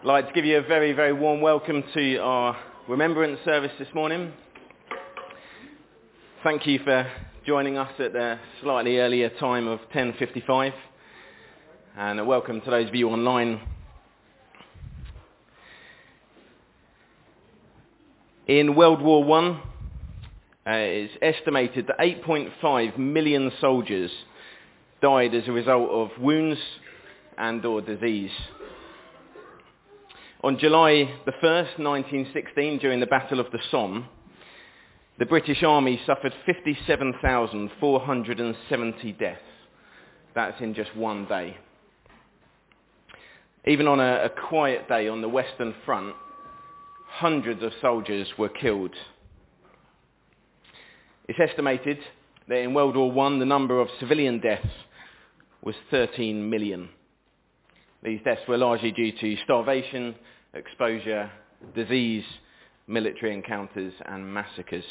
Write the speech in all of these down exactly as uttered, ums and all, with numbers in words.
I'd like to give you a very, very warm welcome to our Remembrance service this morning. Thank you for joining us at the slightly earlier time of ten fifty-five, and a welcome to those of you online. In World War One, uh, it's estimated that eight point five million soldiers died as a result of wounds and or disease. On July the first, nineteen sixteen, during the Battle of the Somme, the British Army suffered fifty-seven thousand four hundred seventy deaths. That's in just one day. Even on a, a quiet day on the Western Front, hundreds of soldiers were killed. It's estimated that in World War One, the number of civilian deaths was thirteen million. These deaths were largely due to starvation, exposure, disease, military encounters, and massacres.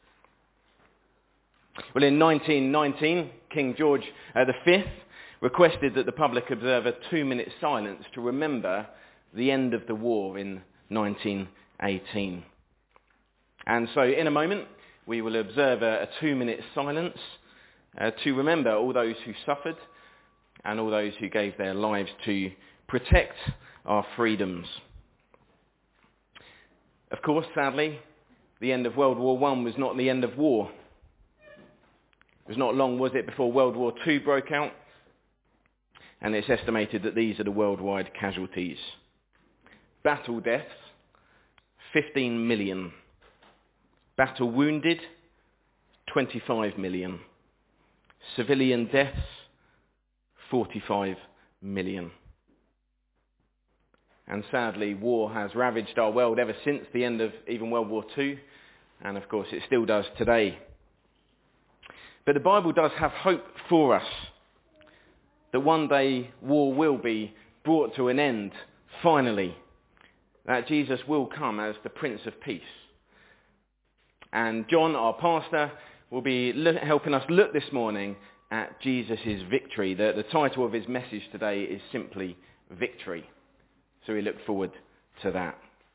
Well, in nineteen nineteen, King George uh, the Fifth requested that the public observe a two-minute silence to remember the end of the war in nineteen eighteen. And so, in a moment, we will observe a, a two-minute silence uh, to remember all those who suffered and all those who gave their lives to protect our freedoms. Of course, sadly, the end of World War One was not the end of war. It was not long, was it, before World War Two broke out? And it's estimated that these are the worldwide casualties. Battle deaths, fifteen million. Battle wounded, twenty-five million. Civilian deaths, forty-five million. And sadly, war has ravaged our world ever since the end of even World War Two, and of course it still does today. But the Bible does have hope for us, that one day war will be brought to an end, finally, that Jesus will come as the Prince of Peace. And John, our pastor, will be helping us look this morning at Jesus' victory. The, the title of his message today is simply Victory. So we look forward to that.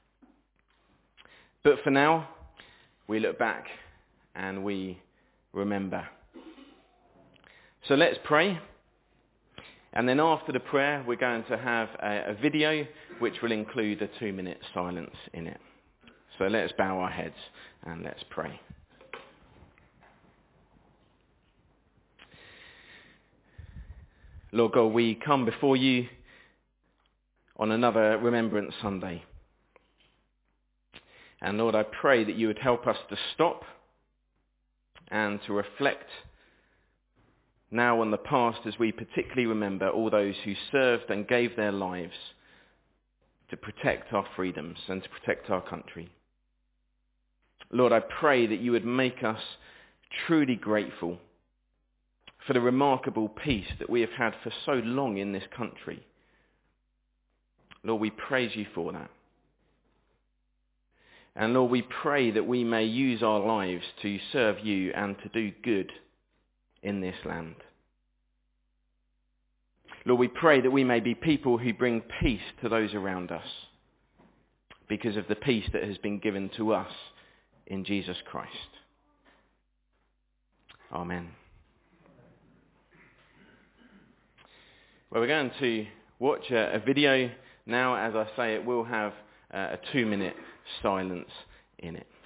But for now, we look back and we remember. So let's pray. And then after the prayer, we're going to have a, a video which will include a two-minute silence in it. So let's bow our heads and let's pray. Lord God, we come before you on another Remembrance Sunday. And Lord, I pray that you would help us to stop and to reflect now on the past as we particularly remember all those who served and gave their lives to protect our freedoms and to protect our country. Lord, I pray that you would make us truly grateful for the remarkable peace that we have had for so long in this country. Lord, we praise you for that. And Lord, we pray that we may use our lives to serve you and to do good in this land. Lord, we pray that we may be people who bring peace to those around us because of the peace that has been given to us in Jesus Christ. Amen. Well, we're going to watch a, a video now. As I say, it will have uh, a two-minute silence in it.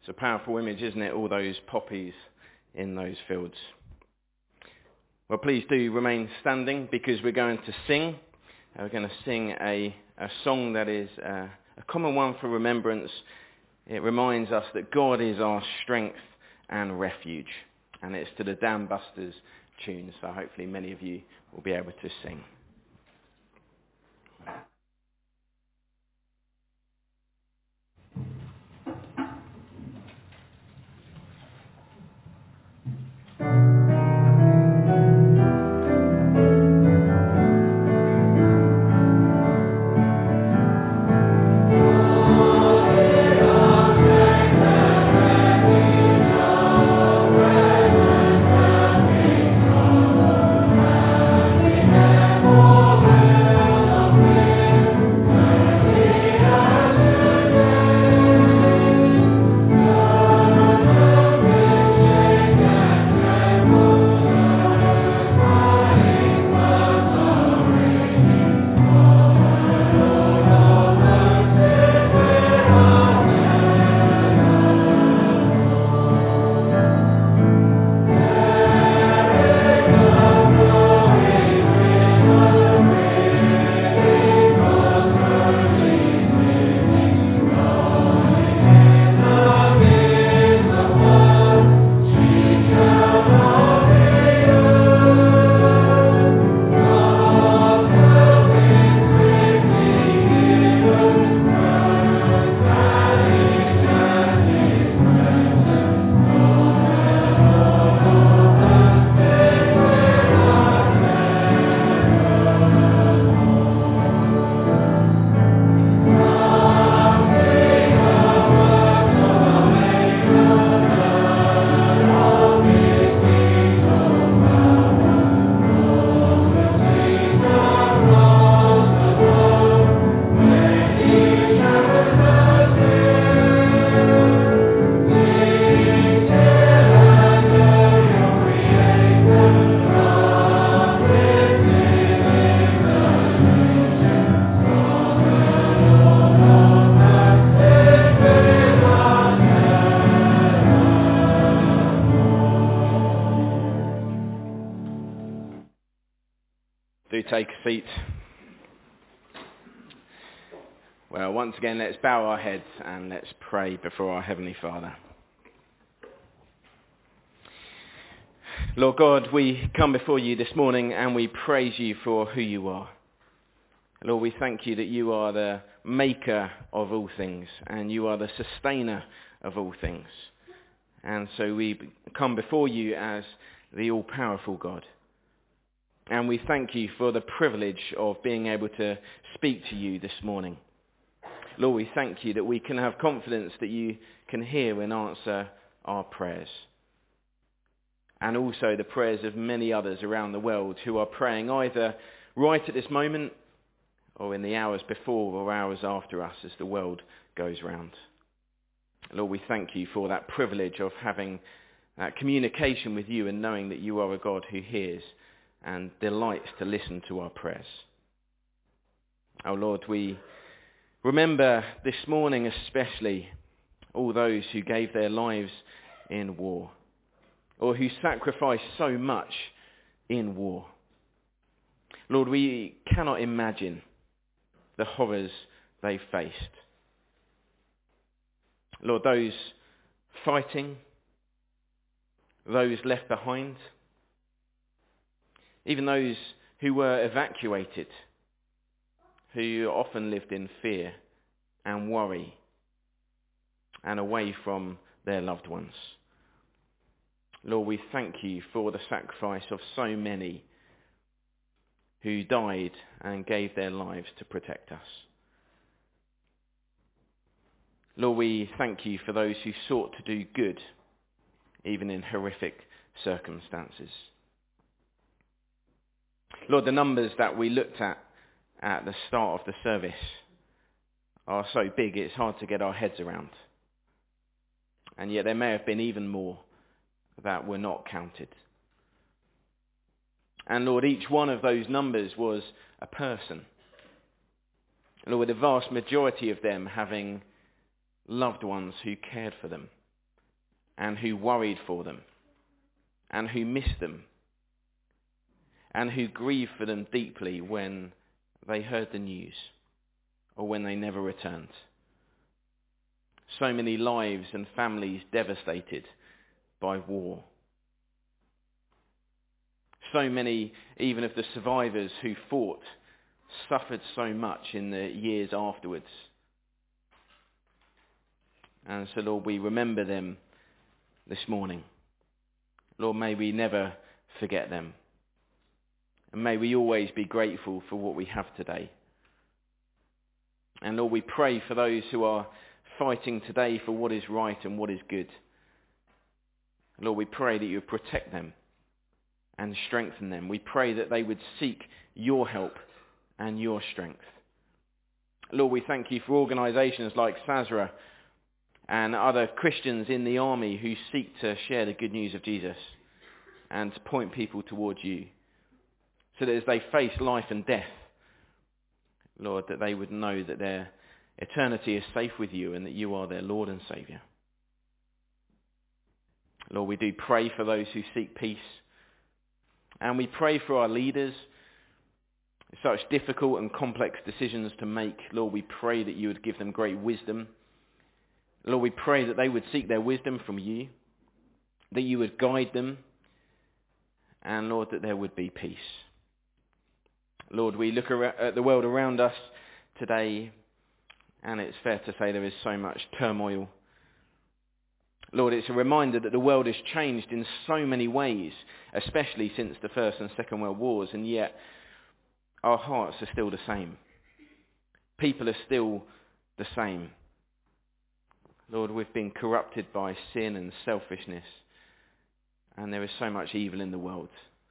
It's a powerful image, isn't it? All those poppies in those fields. Well, please do remain standing because we're going to sing. We're going to sing a, a song that is uh, a common one for remembrance. It reminds us that God is our strength and refuge. And it's to the Dam Busters tune, so hopefully many of you will be able to sing. Do take a seat. Well, once again, let's bow our heads and let's pray before our Heavenly Father. Lord God, we come before you this morning and we praise you for who you are. Lord, we thank you that you are the maker of all things and you are the sustainer of all things. And so we come before you as the all-powerful God. And we thank you for the privilege of being able to speak to you this morning. Lord, we thank you that we can have confidence that you can hear and answer our prayers. And also the prayers of many others around the world who are praying either right at this moment or in the hours before or hours after us as the world goes round. Lord, we thank you for that privilege of having that communication with you and knowing that you are a God who hears and delights to listen to our prayers. Oh Lord, we remember this morning especially all those who gave their lives in war or who sacrificed so much in war. Lord, we cannot imagine the horrors they faced. Lord, those fighting, those left behind, even those who were evacuated, who often lived in fear and worry and away from their loved ones. Lord, we thank you for the sacrifice of so many who died and gave their lives to protect us. Lord, we thank you for those who sought to do good, even in horrific circumstances. Lord, the numbers that we looked at at the start of the service are so big it's hard to get our heads around. And yet there may have been even more that were not counted. And Lord, each one of those numbers was a person. Lord, the vast majority of them having loved ones who cared for them and who worried for them, and who missed them, and who grieved for them deeply when they heard the news or when they never returned. So many lives and families devastated by war. So many, even of the survivors who fought, suffered so much in the years afterwards. And so, Lord, we remember them this morning. Lord, may we never forget them. And may we always be grateful for what we have today. And Lord, we pray for those who are fighting today for what is right and what is good. Lord, we pray that you would protect them and strengthen them. We pray that they would seek your help and your strength. Lord, we thank you for organisations like Sazra and other Christians in the army who seek to share the good news of Jesus and to point people towards you, so that as they face life and death, Lord, that they would know that their eternity is safe with you and that you are their Lord and Saviour. Lord, we do pray for those who seek peace, and we pray for our leaders. Such difficult and complex decisions to make. Lord, we pray that you would give them great wisdom. Lord, we pray that they would seek their wisdom from you, that you would guide them, and Lord, that there would be peace. Lord, we look at the world around us today, and it's fair to say there is so much turmoil. Lord, it's a reminder that the world has changed in so many ways, especially since the First and Second World Wars, and yet our hearts are still the same. People are still the same. Lord, we've been corrupted by sin and selfishness, and there is so much evil in the world.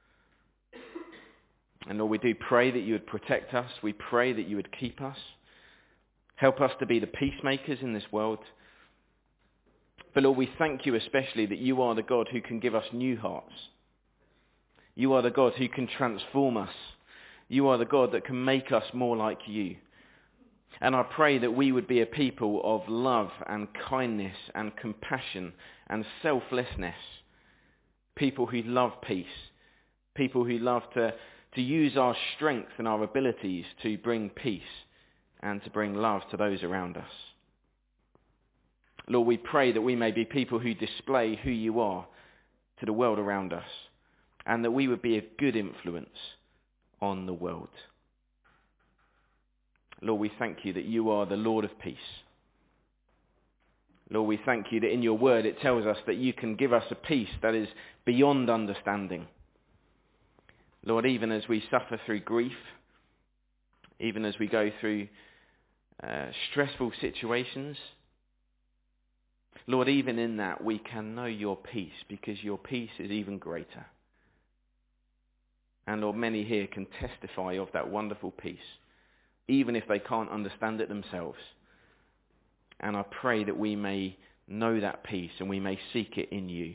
And Lord, we do pray that you would protect us. We pray that you would keep us. Help us to be the peacemakers in this world. But Lord, we thank you especially that you are the God who can give us new hearts. You are the God who can transform us. You are the God that can make us more like you. And I pray that we would be a people of love and kindness and compassion and selflessness. People who love peace. People who love to, to use our strength and our abilities to bring peace and to bring love to those around us. Lord, we pray that we may be people who display who you are to the world around us, and that we would be a good influence on the world. Lord, we thank you that you are the Lord of peace. Lord, we thank you that in your word it tells us that you can give us a peace that is beyond understanding. Lord, even as we suffer through grief, even as we go through uh, stressful situations, Lord, even in that we can know your peace, because your peace is even greater. And Lord, many here can testify of that wonderful peace, even if they can't understand it themselves. And I pray that we may know that peace and we may seek it in you.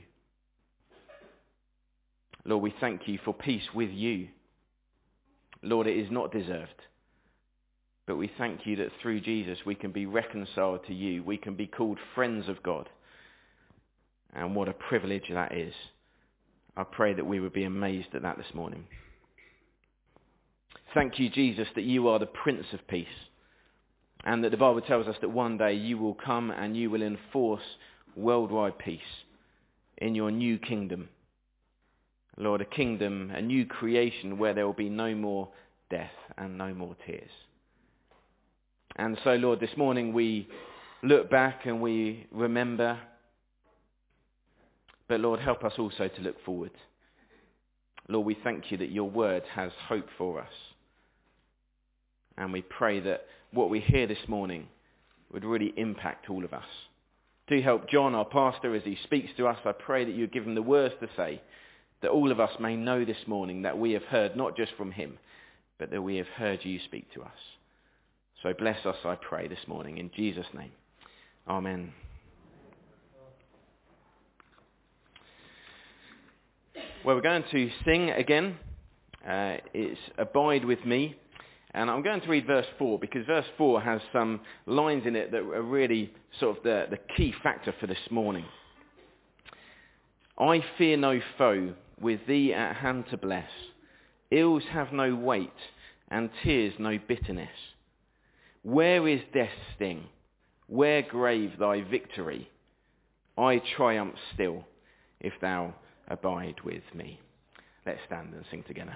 Lord, we thank you for peace with you. Lord, it is not deserved. But we thank you that through Jesus we can be reconciled to you. We can be called friends of God. And what a privilege that is. I pray that we would be amazed at that this morning. Thank you, Jesus, that you are the Prince of Peace. And that the Bible tells us that one day you will come and you will enforce worldwide peace in your new kingdom. Lord, a kingdom, a new creation where there will be no more death and no more tears. And so, Lord, this morning we look back and we remember. But Lord, help us also to look forward. Lord, we thank you that your word has hope for us. And we pray that what we hear this morning would really impact all of us. Do help John, our pastor, as he speaks to us. I pray that you give him the words to say, that all of us may know this morning that we have heard not just from him, but that we have heard you speak to us. So bless us, I pray, this morning. In Jesus' name. Amen. Well, we're going to sing again. Uh, it's Abide With Me. And I'm going to read verse four, because verse four has some lines in it that are really sort of the, the key factor for this morning. I fear no foe, with thee at hand to bless. Ills have no weight, and tears no bitterness. Where is death's sting? Where grave thy victory? I triumph still, if thou abide with me. Let's stand and sing together.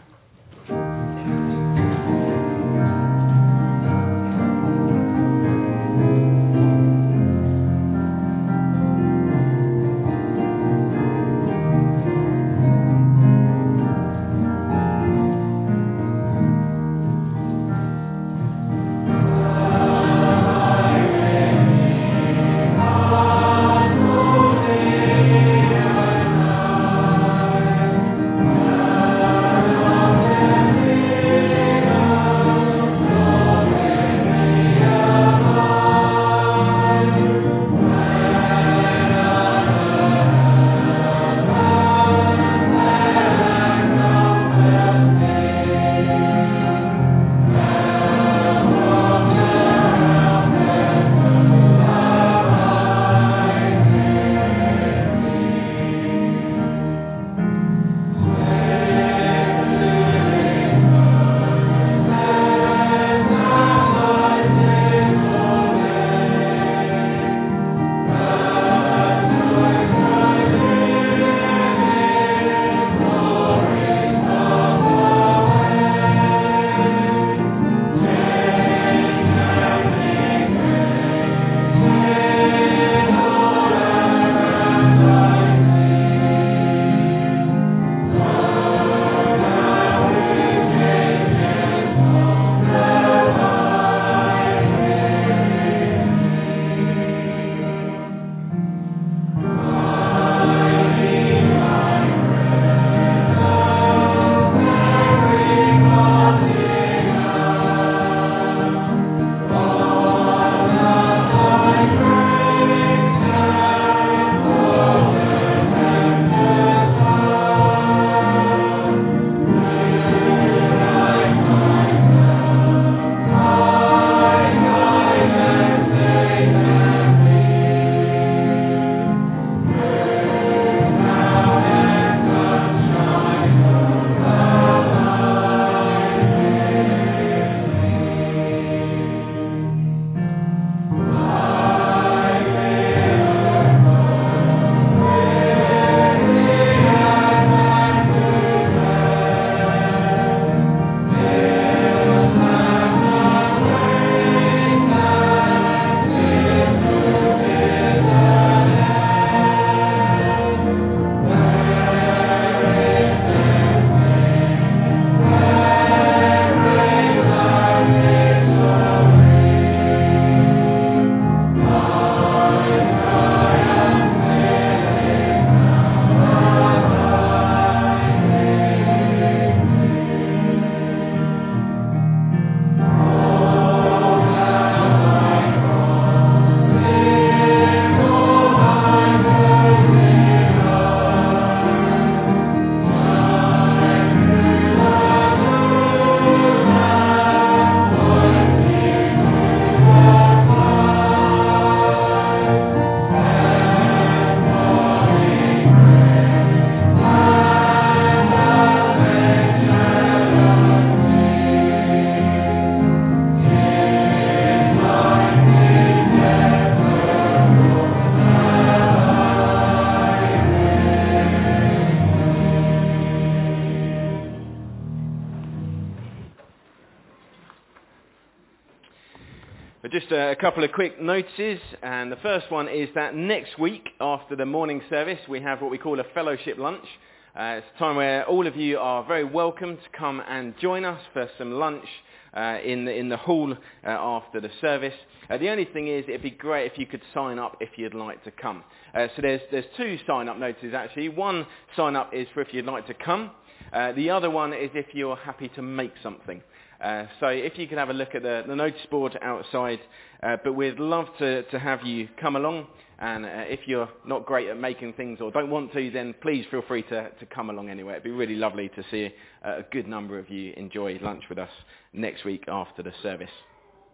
But just a, a couple of quick notices, and the first one is that next week after the morning service we have what we call a fellowship lunch. Uh, it's a time where all of you are very welcome to come and join us for some lunch uh, in, the, in the hall uh, after the service. Uh, the only thing is it'd be great if you could sign up if you'd like to come. Uh, so there's, there's two sign-up notices actually. One sign-up is for if you'd like to come. Uh, the other one is if you're happy to make something. Uh, so if you could have a look at the, the notice board outside, uh, but we'd love to, to have you come along, and uh, if you're not great at making things or don't want to, then please feel free to, to come along anyway. It'd be really lovely to see uh, a good number of you enjoy lunch with us next week after the service.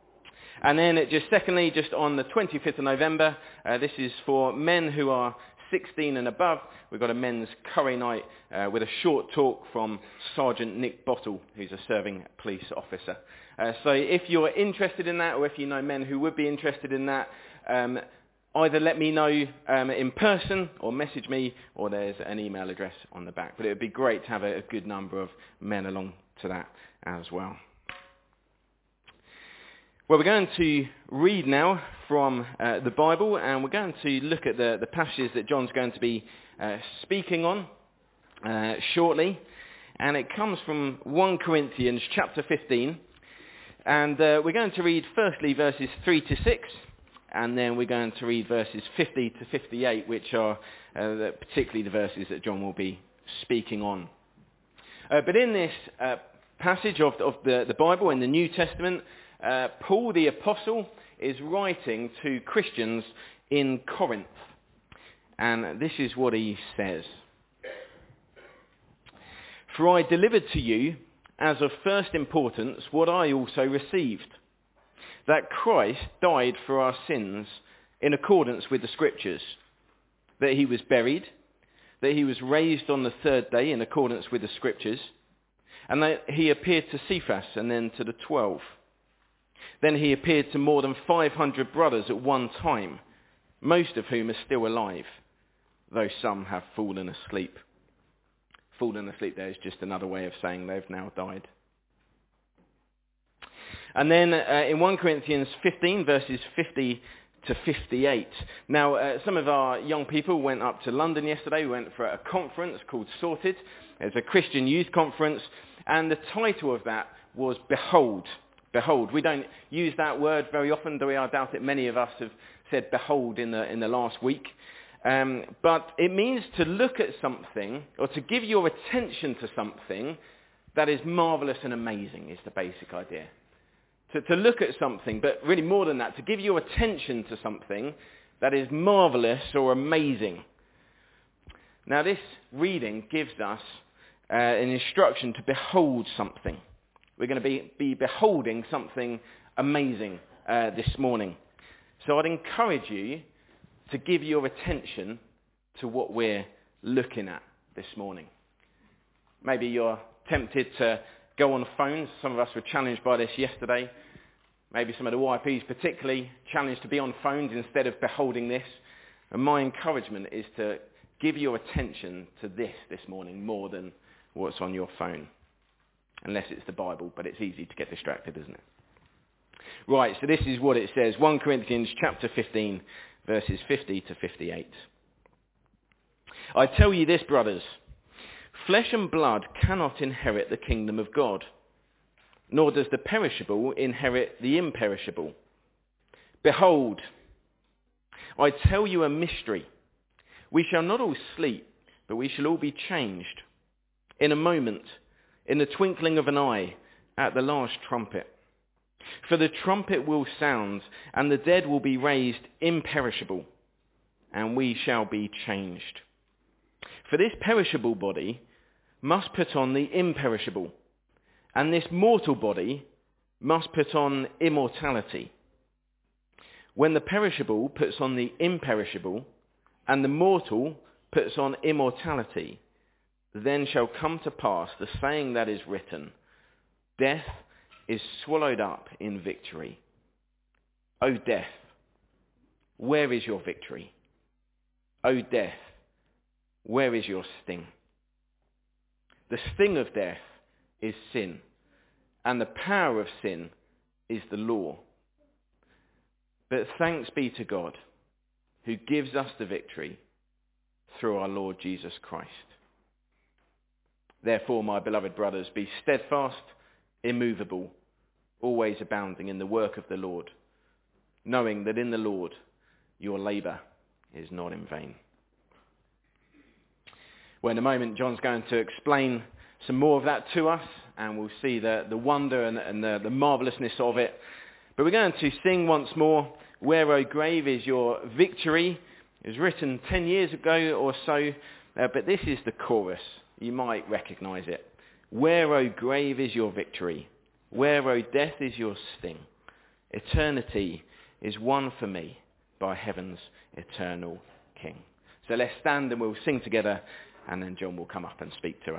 And then it just secondly, just on the twenty-fifth of November, uh, this is for men who are sixteen and above, we've got a men's curry night uh, with a short talk from Sergeant Nick Bottle, who's a serving police officer. Uh, so if you're interested in that, or if you know men who would be interested in that, um, either let me know um, in person or message me, or there's an email address on the back. But it would be great to have a, a good number of men along to that as well. Well, we're going to read now from uh, the Bible, and we're going to look at the, the passages that John's going to be uh, speaking on uh, shortly. And it comes from First Corinthians chapter fifteen. And uh, we're going to read firstly verses three to six, and then we're going to read verses fifty to fifty-eight, which are uh, the, particularly the verses that John will be speaking on. Uh, but in this uh, passage of, of the, the Bible in the New Testament, Uh, Paul the Apostle is writing to Christians in Corinth, and this is what he says. For I delivered to you as of first importance what I also received, that Christ died for our sins in accordance with the Scriptures, that he was buried, that he was raised on the third day in accordance with the Scriptures, and that he appeared to Cephas and then to the twelve. Then he appeared to more than five hundred brothers at one time, most of whom are still alive, though some have fallen asleep. Fallen asleep there is just another way of saying they've now died. And then uh, in First Corinthians fifteen, verses fifty to fifty-eight. Now, uh, some of our young people went up to London yesterday. We went for a conference called Sorted. It's a Christian youth conference, and the title of that was Behold. Behold. We don't use that word very often, do we? I doubt it. Many of us have said behold in the in the last week. Um, but it means to look at something, or to give your attention to something that is marvellous and amazing, is the basic idea. To, to look at something, but really more than that, to give your attention to something that is marvellous or amazing. Now this reading gives us uh, an instruction to behold something. We're going to be, be beholding something amazing uh, this morning. So I'd encourage you to give your attention to what we're looking at this morning. Maybe you're tempted to go on phones. Some of us were challenged by this yesterday. Maybe some of the Y Ps particularly challenged to be on phones instead of beholding this. And my encouragement is to give your attention to this this morning more than what's on your phone. Unless it's the Bible, but it's easy to get distracted, isn't it? Right, so this is what it says. First Corinthians chapter fifteen, verses fifty to fifty-eight. I tell you this, brothers, flesh and blood cannot inherit the kingdom of God, nor does the perishable inherit the imperishable. Behold, I tell you a mystery. We shall not all sleep, but we shall all be changed. In a moment, in the twinkling of an eye, at the last trumpet. For the trumpet will sound, and the dead will be raised imperishable, and we shall be changed. For this perishable body must put on the imperishable, and this mortal body must put on immortality. When the perishable puts on the imperishable, and the mortal puts on immortality, then shall come to pass the saying that is written, death is swallowed up in victory. O death, where is your victory? O death, where is your sting? The sting of death is sin, and the power of sin is the law. But thanks be to God, who gives us the victory through our Lord Jesus Christ. Therefore, my beloved brothers, be steadfast, immovable, always abounding in the work of the Lord, knowing that in the Lord your labour is not in vain. Well, in a moment, John's going to explain some more of that to us, and we'll see the, the wonder and, and the, the marvellousness of it. But we're going to sing once more, Where, O Grave, Is Your Victory? It was written ten years ago or so, uh, but this is the chorus. You might recognise it. Where, O grave, is your victory? Where, O death, is your sting? Eternity is won for me by heaven's eternal King. So let's stand and we'll sing together, and then John will come up and speak to us.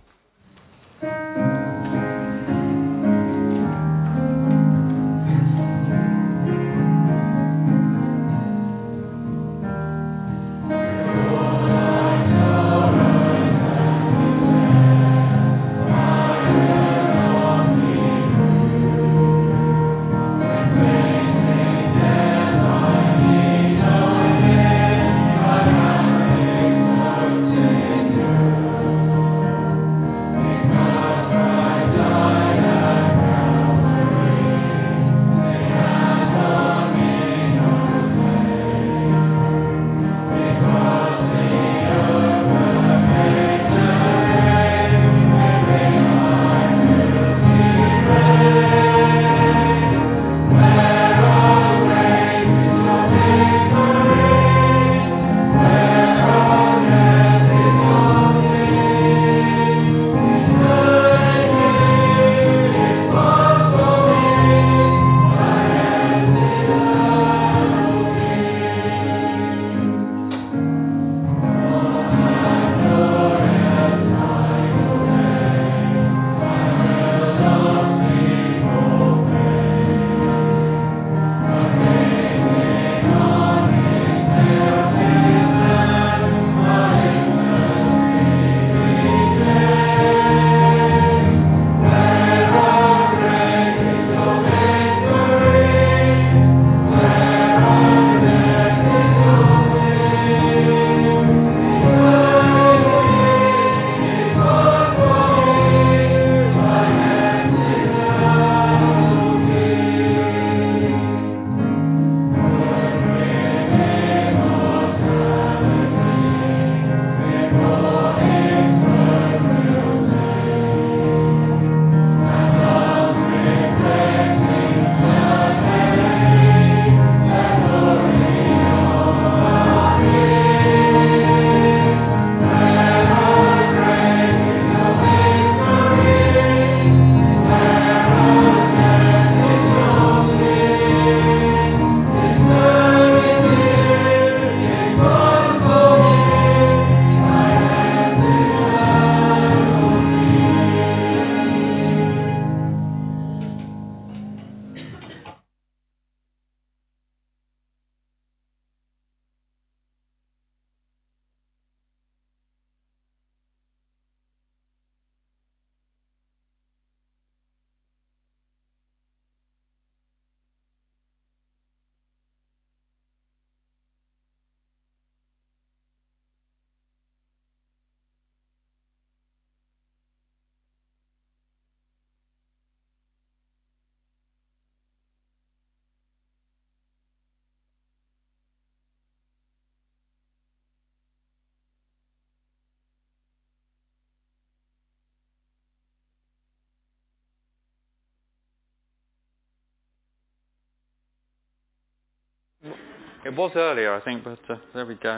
It was earlier, I think, but uh, there we go.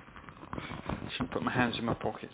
I shouldn't put my hands in my pockets.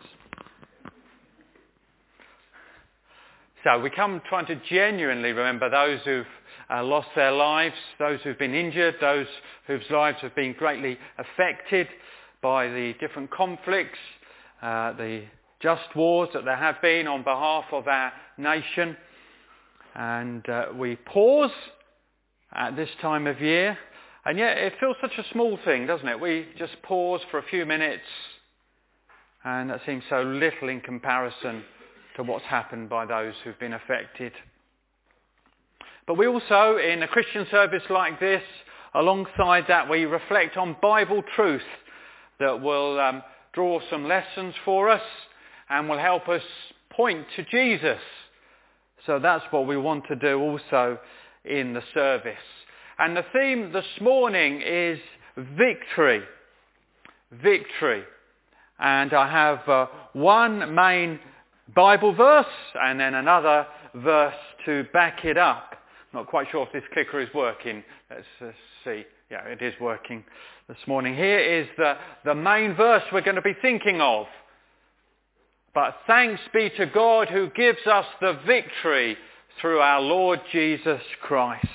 So we come trying to genuinely remember those who've uh, lost their lives, those who've been injured, those whose lives have been greatly affected by the different conflicts, uh, the just wars that there have been on behalf of our nation. And uh, we pause at this time of year. And yet it feels such a small thing, doesn't it? We just pause for a few minutes, and that seems so little in comparison to what's happened by those who've been affected. But we also, in a Christian service like this, alongside that, we reflect on Bible truth that will um, draw some lessons for us and will help us point to Jesus. So that's what we want to do also in the service. And the theme this morning is victory. Victory. And I have uh, one main Bible verse and then another verse to back it up. Not quite sure if this clicker is working. Let's uh, see. Yeah, it is working this morning. Here is the, the main verse we're going to be thinking of. But thanks be to God who gives us the victory through our Lord Jesus Christ.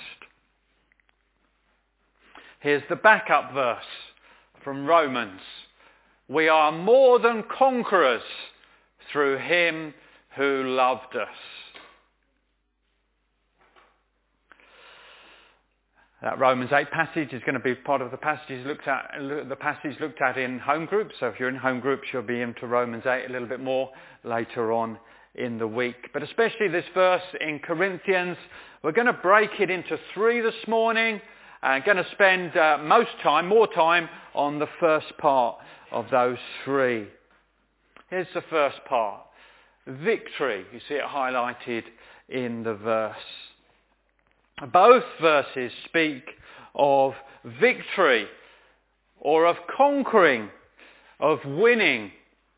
Here's the backup verse from Romans. We are more than conquerors through him who loved us. That Romans eight passage is going to be part of the passages looked at, the passage looked at in home groups. So if you're in home groups, you'll be into Romans eight a little bit more later on in the week. But especially this verse in Corinthians, we're going to break it into three this morning. I'm going to spend uh, most time, more time, on the first part of those three. Here's the first part. Victory. You see it highlighted in the verse. Both verses speak of victory or of conquering, of winning.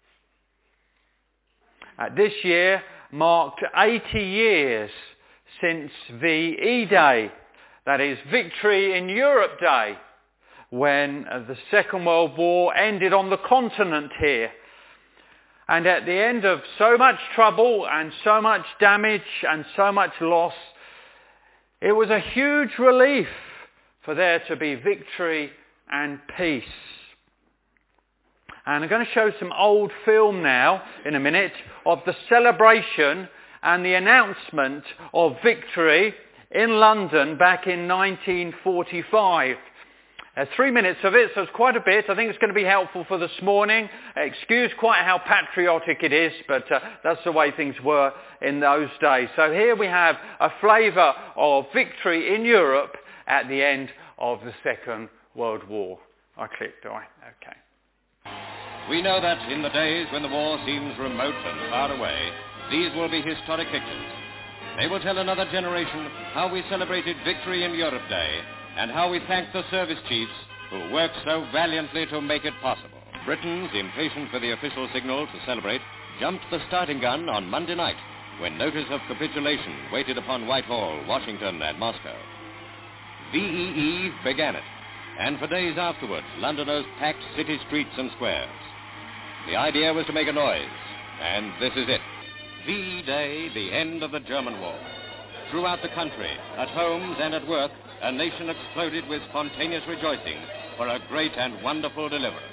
Uh, this year marked eighty years since V E Day, that is Victory in Europe Day, when uh, the Second World War ended on the continent here. And at the end of so much trouble and so much damage and so much loss, it was a huge relief for there to be victory and peace. And I'm going to show some old film now, in a minute, of the celebration and the announcement of victory in London back in nineteen forty-five. Uh, three minutes of it, so it's quite a bit. I think it's going to be helpful for this morning. Excuse quite how patriotic it is, but uh, that's the way things were in those days. So here we have a flavour of victory in Europe at the end of the Second World War. I clicked, do I? Okay. We know that in the days when the war seems remote and far away, these will be historic pictures. They will tell another generation how we celebrated Victory in Europe Day, and how we thank the service chiefs who worked so valiantly to make it possible. Britons, impatient for the official signal to celebrate, jumped the starting gun on Monday night when notice of capitulation waited upon Whitehall, Washington, and Moscow. V E E began it, and for days afterwards, Londoners packed city streets and squares. The idea was to make a noise, and this is it. V E Day, the end of the German war. Throughout the country, at homes and at work, a nation exploded with spontaneous rejoicing for a great and wonderful deliverance.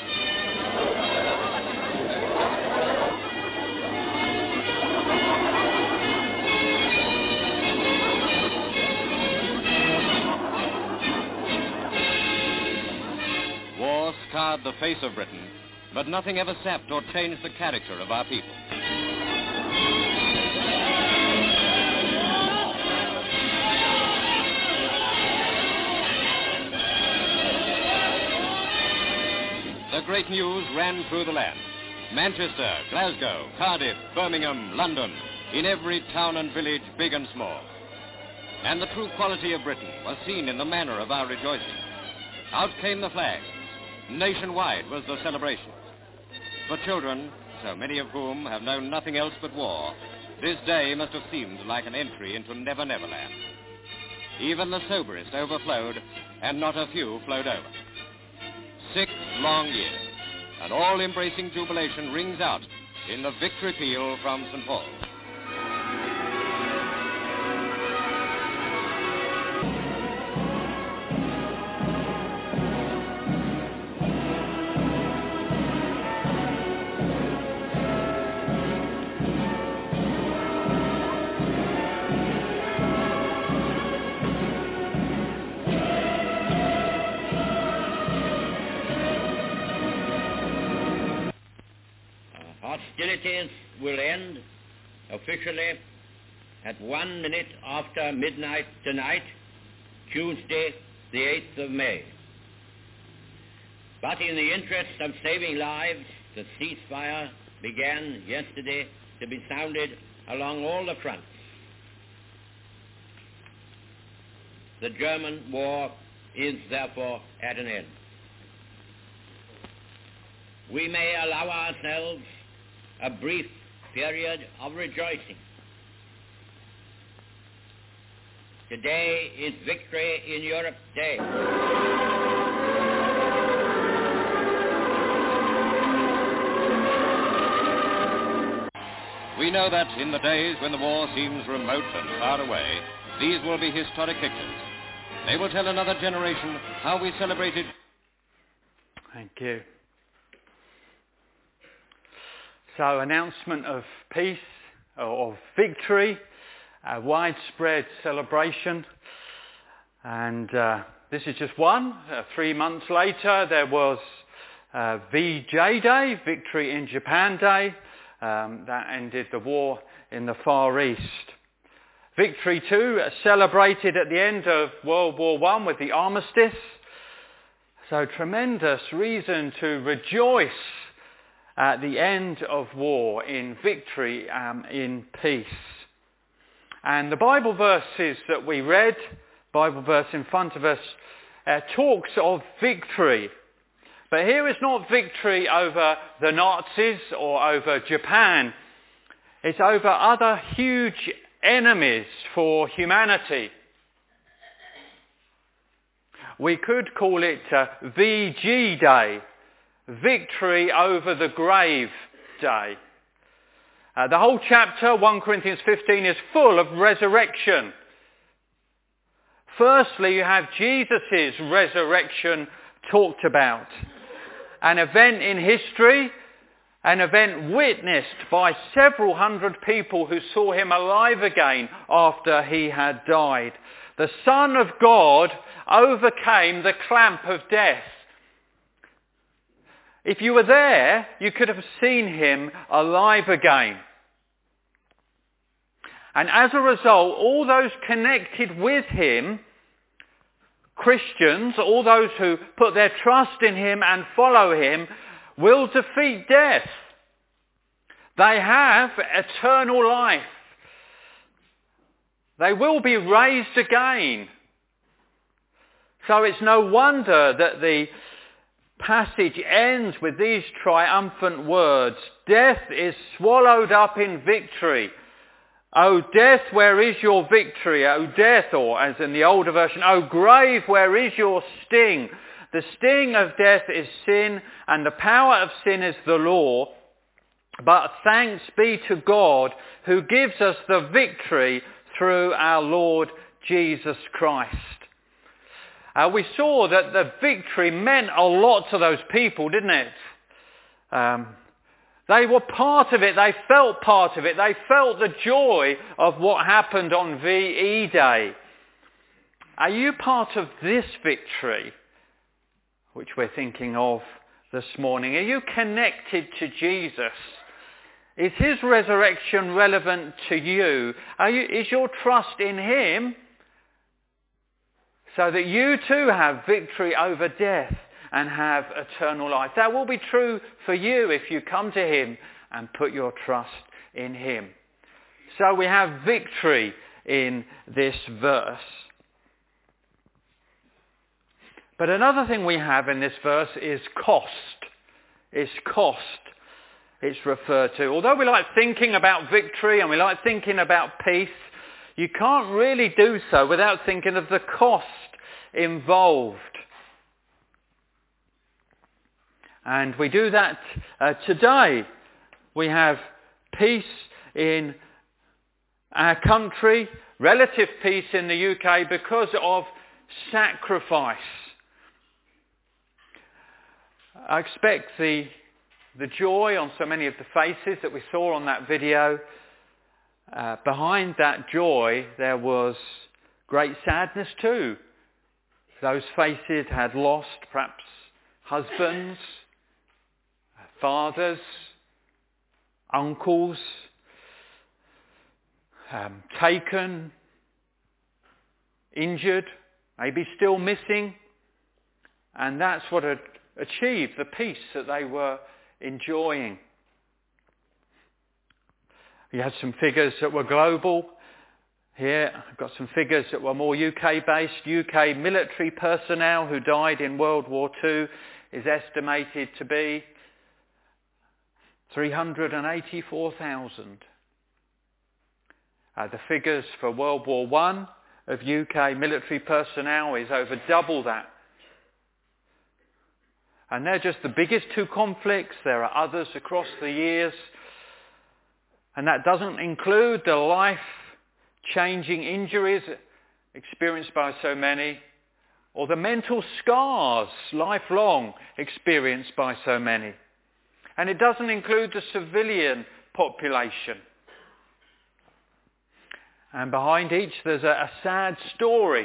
War scarred the face of Britain, but nothing ever sapped or changed the character of our people. The great news ran through the land. Manchester, Glasgow, Cardiff, Birmingham, London, in every town and village, big and small. And the true quality of Britain was seen in the manner of our rejoicing. Out came the flag. Nationwide was the celebration. For children, so many of whom have known nothing else but war, this day must have seemed like an entry into Never Never Land. Even the soberest overflowed, and not a few flowed over. Six long years, and all-embracing jubilation rings out in the victory peal from Saint Paul's. Hostilities will end officially at one minute after midnight tonight, Tuesday, the eighth of May. But in the interest of saving lives, the ceasefire began yesterday to be sounded along all the fronts. The German war is therefore at an end. We may allow ourselves a brief period of rejoicing. Today is Victory in Europe Day. We know that in the days when the war seems remote and far away, these will be historic pictures. They will tell another generation how we celebrated. Thank you. So announcement of peace, of victory, a widespread celebration. And uh, this is just one. Uh, three months later there was uh, V J Day, Victory in Japan Day. Um, that ended the war in the Far East. Victory too, celebrated at the end of World War One with the armistice. So tremendous reason to rejoice at the end of war, in victory, um, in peace. And the Bible verses that we read, Bible verse in front of us, uh, talks of victory. But here is not victory over the Nazis or over Japan. It's over other huge enemies for humanity. We could call it uh, V G Day, Victory over the Grave Day. Uh, the whole chapter, First Corinthians fifteen, is full of resurrection. Firstly, you have Jesus' resurrection talked about. An event in history, an event witnessed by several hundred people who saw him alive again after he had died. The Son of God overcame the clamp of death. If you were there, you could have seen him alive again. And as a result, all those connected with him, Christians, all those who put their trust in him and follow him, will defeat death. They have eternal life. They will be raised again. So it's no wonder that the passage ends with these triumphant words. Death is swallowed up in victory. O death, where is your victory? O death, or as in the older version, O grave, where is your sting? The sting of death is sin, and the power of sin is the law. But thanks be to God who gives us the victory through our Lord Jesus Christ. Uh, we saw that the victory meant a lot to those people, didn't it? Um, they were part of it. They felt part of it. They felt the joy of what happened on V E Day. Are you part of this victory, which we're thinking of this morning? Are you connected to Jesus? Is his resurrection relevant to you? Are you? Is your trust in him so that you too have victory over death and have eternal life? That will be true for you if you come to him and put your trust in him. So we have victory in this verse. But another thing we have in this verse is cost. It's cost it's referred to. Although we like thinking about victory and we like thinking about peace, you can't really do so without thinking of the cost involved. And we do that uh, today. We have peace in our country, relative peace in the U K because of sacrifice. I expect the, the joy on so many of the faces that we saw on that video, uh, behind that joy there was great sadness too. Those faces had lost perhaps husbands, fathers, uncles, um, taken, injured, maybe still missing. And that's what had achieved the peace that they were enjoying. We had some figures that were global. Here I've got some figures that were more U K based. U K military personnel who died in World War Two is estimated to be three hundred eighty-four thousand. Uh, the figures for World War One of U K military personnel is over double that. And they're just the biggest two conflicts. There are others across the years. And that doesn't include the life-changing injuries experienced by so many, or the mental scars, lifelong, experienced by so many. And it doesn't include the civilian population. And behind each there's a, a sad story.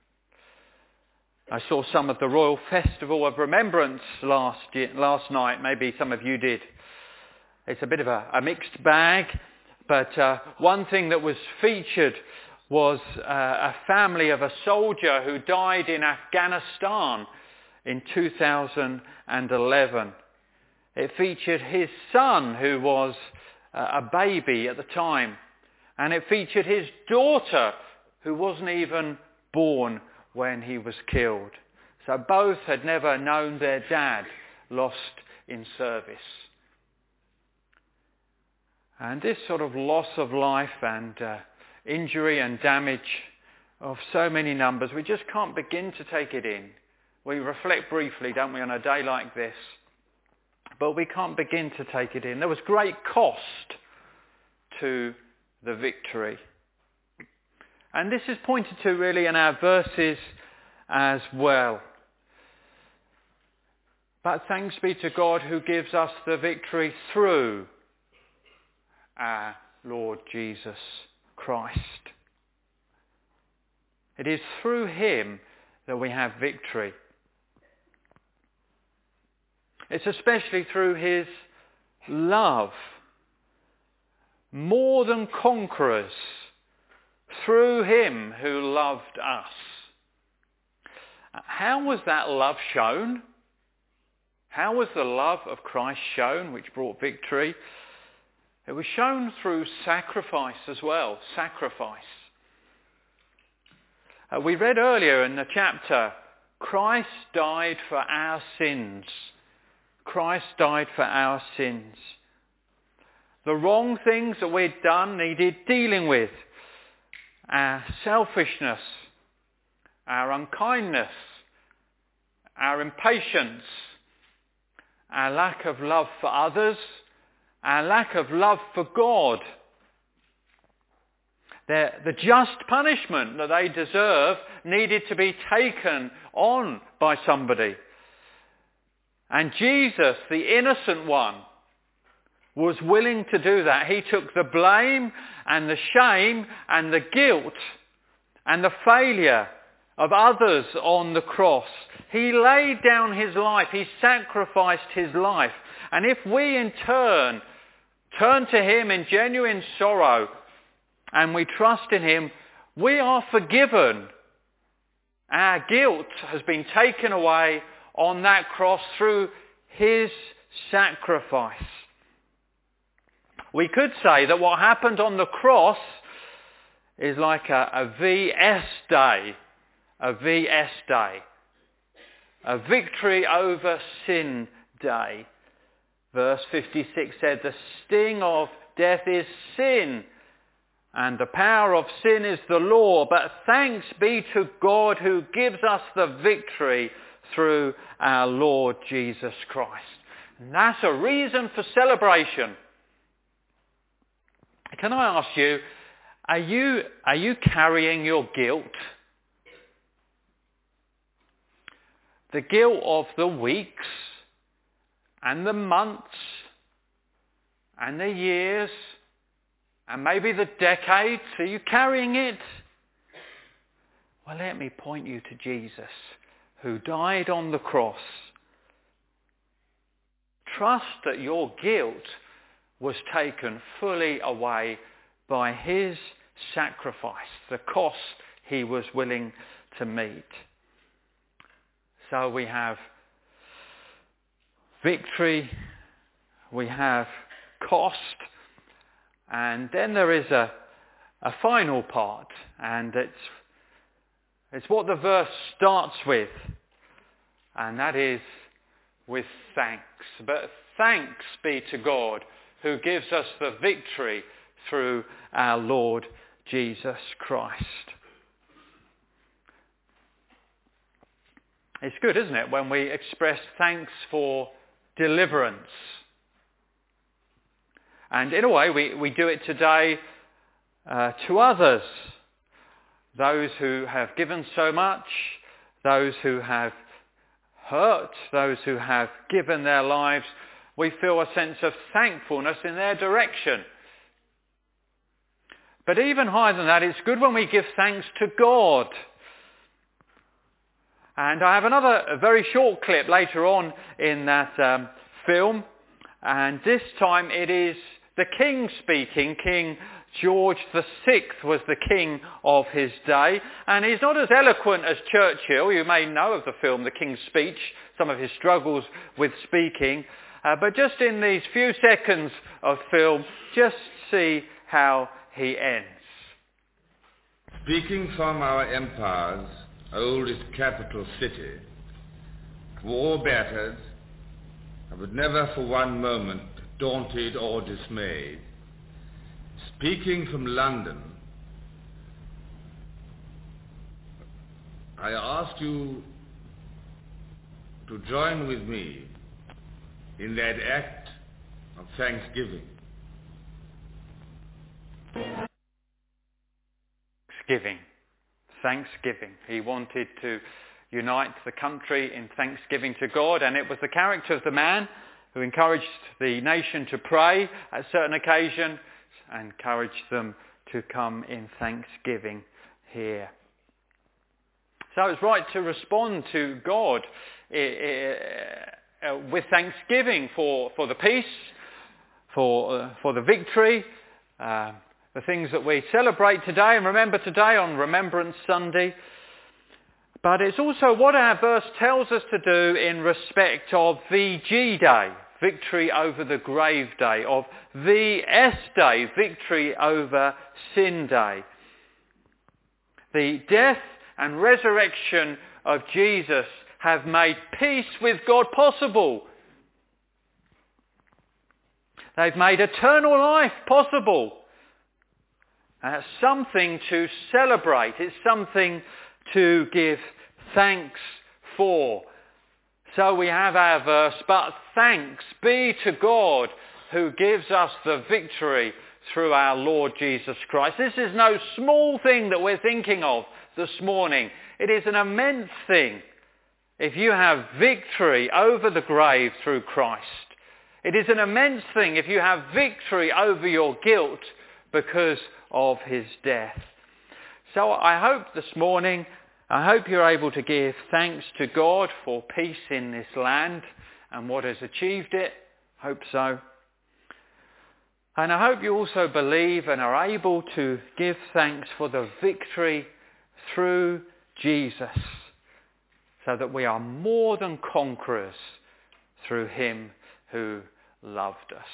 I saw some of the Royal Festival of Remembrance last year, last night. Maybe some of you did. It's a bit of a, a mixed bag. But uh, one thing that was featured was uh, a family of a soldier who died in Afghanistan in two thousand eleven. It featured his son, who was uh, a baby at the time. And it featured his daughter, who wasn't even born when he was killed. So both had never known their dad lost in service. And this sort of loss of life and uh, injury and damage of so many numbers, we just can't begin to take it in. We reflect briefly, don't we, on a day like this, but we can't begin to take it in. There was great cost to the victory. And this is pointed to really in our verses as well. But thanks be to God who gives us the victory through our Lord Jesus Christ. It is through him that we have victory. It's especially through his love. More than conquerors, through him who loved us. How was that love shown? How was the love of Christ shown, which brought victory? It was shown through sacrifice as well, sacrifice. Uh, we read earlier in the chapter, Christ died for our sins. Christ died for our sins. The wrong things that we'd done needed dealing with. Our selfishness, our unkindness, our impatience, our lack of love for others, our lack of love for God. The, the just punishment that they deserve needed to be taken on by somebody. And Jesus, the innocent one, was willing to do that. He took the blame and the shame and the guilt and the failure of others on the cross. He laid down his life. He sacrificed his life. And if we in turn turn to him in genuine sorrow and we trust in him, we are forgiven. Our guilt has been taken away on that cross through his sacrifice. We could say that what happened on the cross is like a, a V S day, a V S day, a victory over sin day. Verse fifty-six said, the sting of death is sin, and the power of sin is the law. But thanks be to God who gives us the victory through our Lord Jesus Christ. And that's a reason for celebration. Can I ask you, are you, are you carrying your guilt? The guilt of the weeks and the months and the years and maybe the decades. Are you carrying it? Well, let me point you to Jesus, who died on the cross. Trust that your guilt was taken fully away by his sacrifice, the cost he was willing to meet. So we have victory, we have cost, and then there is a, a final part, and it's, it's what the verse starts with, and that is with thanks. But thanks be to God who gives us the victory through our Lord Jesus Christ. It's good, isn't it, when we express thanks for deliverance. And in a way, we, we do it today uh, to others. Those who have given so much, those who have hurt, those who have given their lives. we feel a sense of thankfulness in their direction. But even higher than that, it's good when we give thanks to God. And I have another a very short clip later on in that um, film. And this time it is the king speaking. King George the Sixth was the king of his day. And he's not as eloquent as Churchill. You may know of the film, The King's Speech, some of his struggles with speaking. Uh, but just in these few seconds of film, just see how he ends. Speaking from our empire's oldest capital city, war battered, but never for one moment daunted or dismayed. Speaking from London, I ask you to join with me in that act of thanksgiving. Thanksgiving. Thanksgiving. He wanted to unite the country in thanksgiving to God, and it was the character of the man who encouraged the nation to pray at certain occasions and encouraged them to come in thanksgiving here. So it's right to respond to God uh, with thanksgiving for, for the peace, for, uh, for the victory, uh, the things that we celebrate today and remember today on Remembrance Sunday. But it's also what our verse tells us to do in respect of V G Day, victory over the grave day, of V S Day, victory over sin day. The death and resurrection of Jesus have made peace with God possible. They've made eternal life possible. And it's something to celebrate. It's something to give thanks for. So we have our verse, but thanks be to God who gives us the victory through our Lord Jesus Christ. This is no small thing that we're thinking of this morning. It is an immense thing if you have victory over the grave through Christ. It is an immense thing if you have victory over your guilt because of his death. So I hope this morning, I hope you're able to give thanks to God for peace in this land and what has achieved it. Hope so. And I hope you also believe and are able to give thanks for the victory through Jesus, so that we are more than conquerors through him who loved us.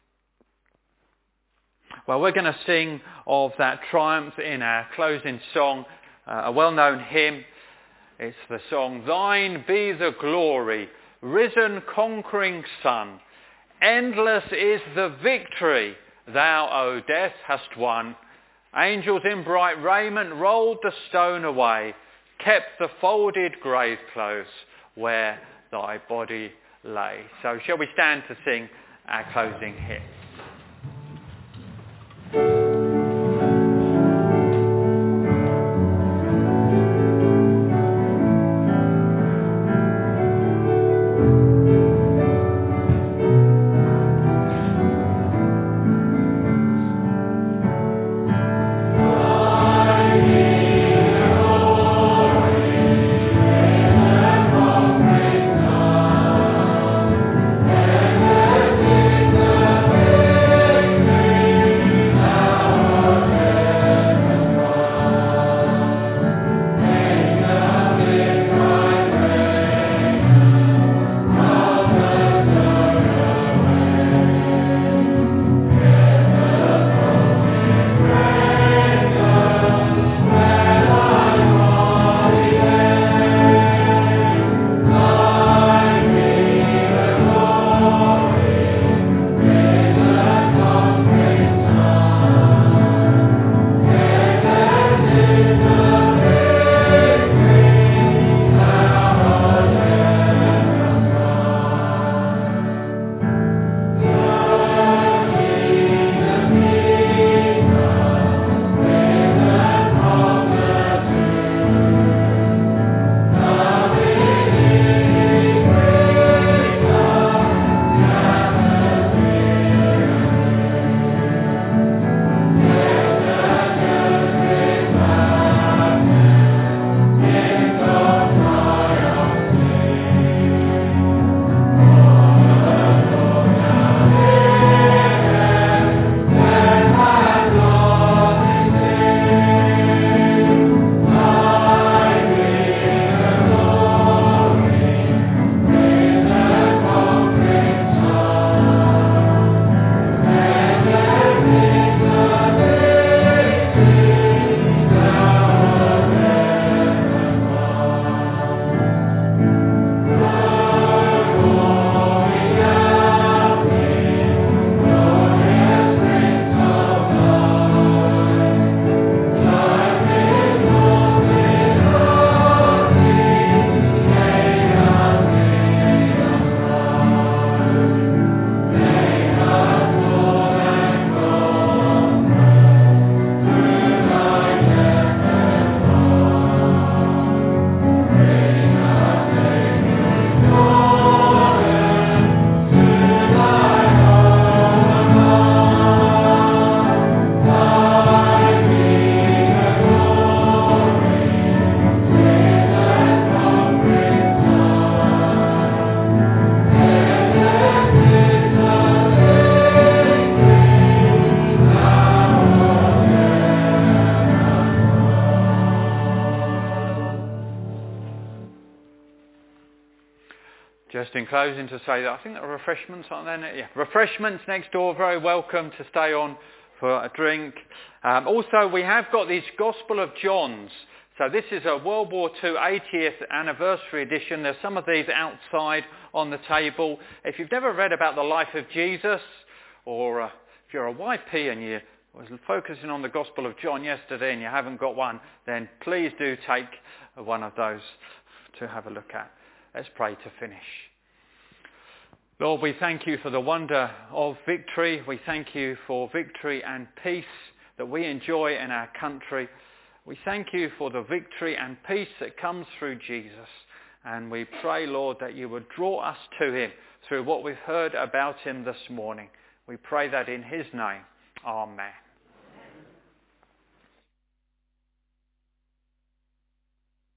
Well, we're going to sing of that triumph in our closing song, uh, a well-known hymn. It's the song, Thine be the glory, risen conquering Son. Endless is the victory thou, O death, hast won. Angels in bright raiment rolled the stone away, kept the folded grave clothes where thy body lay. So shall we stand to sing our closing hymn? Thank you. Just in closing to say that I think there are refreshments, aren't there? Yeah, refreshments next door, very welcome to stay on for a drink. Um, also, we have got these Gospel of John's. So this is a World War Two eightieth anniversary edition. There's some of these outside on the table. If you've never read about the life of Jesus, or uh, if you're a Y P and you was focusing on the Gospel of John yesterday and you haven't got one, then please do take one of those to have a look at. Let's pray to finish. Lord, we thank you for the wonder of victory. We thank you for victory and peace that we enjoy in our country. We thank you for the victory and peace that comes through Jesus. And we pray, Lord, that you would draw us to him through what we've heard about him this morning. We pray that in his name. Amen.